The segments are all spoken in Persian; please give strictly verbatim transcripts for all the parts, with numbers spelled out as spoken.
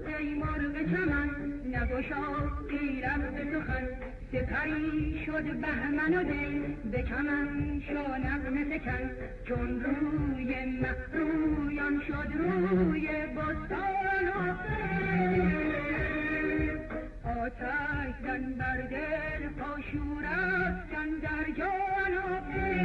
ای مرغ چمن نگشادی لب به سخن سپری شد بهمن و دل به کمن شو نغمه فکن چون روی مهرویان شد روی بستان و آتش زن بر دل پاشور افکن در جان و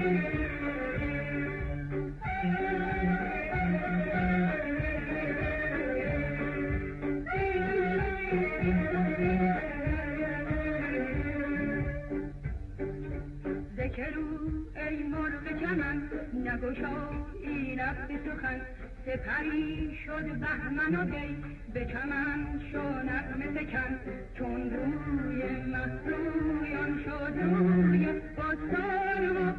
ذکرو ای مرغ چمن نگشایی لب به سخن سپری شد بهمن و دی به چمن شو نغمه فکن چون روی مهرویان شد روی بستان و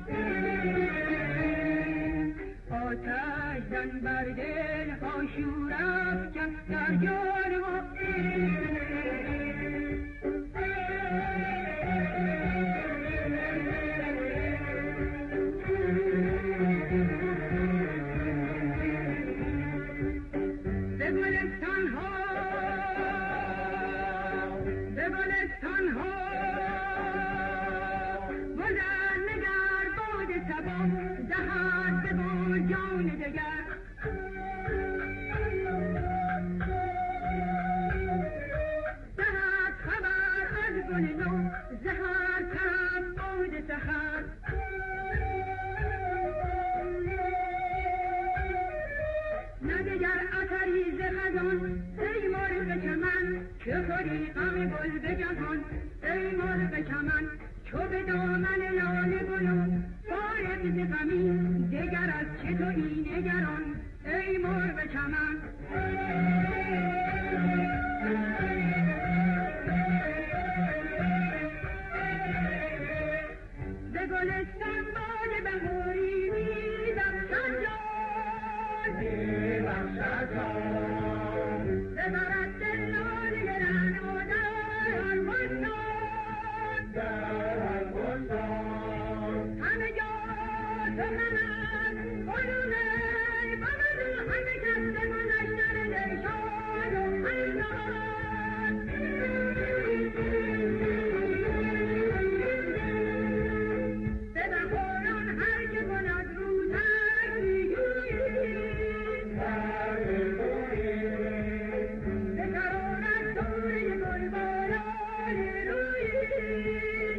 آتش زن بر دل ها شور افکن در جان و چه خوری غم گل به جهان ای مرغ چمن چو به دامن لاله گلان فارغ ز غمی دگر از چه تویی نگران ای مرغ چمن ز گلستان باد بهاری می‌بخشد جان می‌بخشد جان ببرد دل همه جا تو منم قلومه بابدو همه کس منش نرده شاد و خیزان به بخوران هر که کند رو تر میگویی به کرانت دوره گل بالان رویی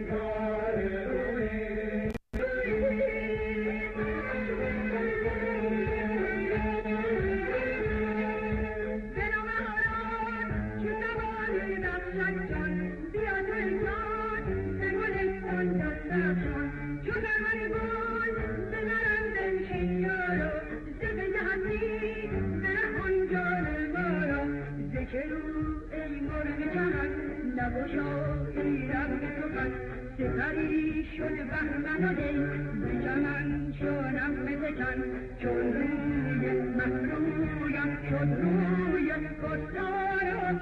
سپری شد بهمن و دی به چمن شو نغمه فکن چون روی مهرویان شد روی بستان و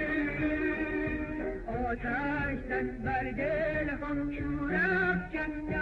آتش زن بر دل ها شور افکن